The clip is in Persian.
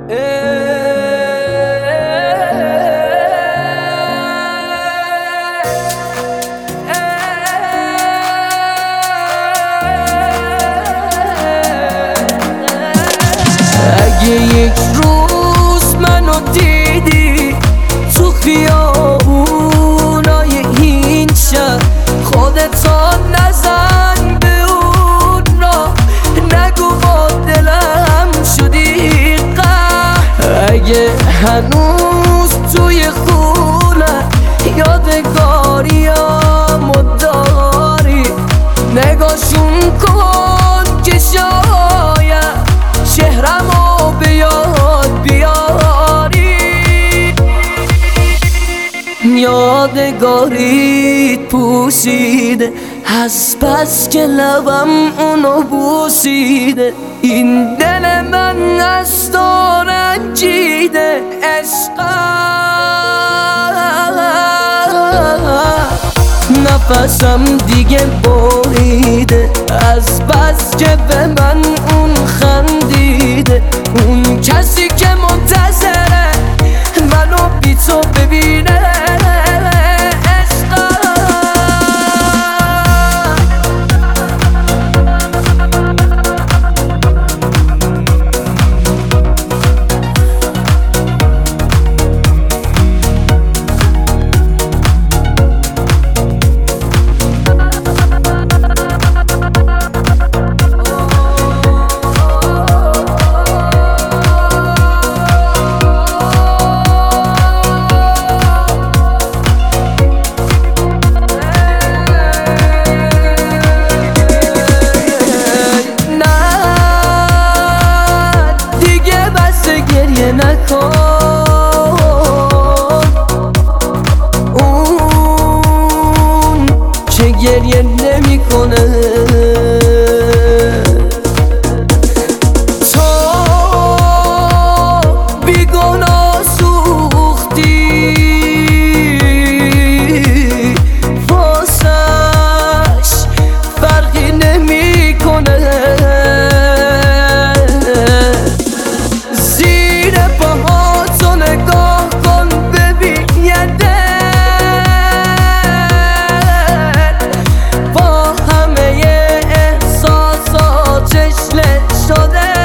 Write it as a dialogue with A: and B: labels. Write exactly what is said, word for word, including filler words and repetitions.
A: اگه یک روز منو دیدی تو خیابونای این شهر، خودتا نزن به اون راه، نگو با دلم شدی قهر. اگه هنوز توی خونه یادگاریامو داری، نگاشون کن که شاید چهرمو به یاد بیاری. یادگاریت پوسیده از بس که لبم اونو بوسیده، این دل من از تو رنجیده. عشقم نفسم دیگه بریده از بس که به من اون خندیده. اون کسی که منتظره منو بی تو ببینه. گریه نکن، اون که گریه نمی کنه. تو بیگناه سوختی واسش فرقی نمی کنه. So that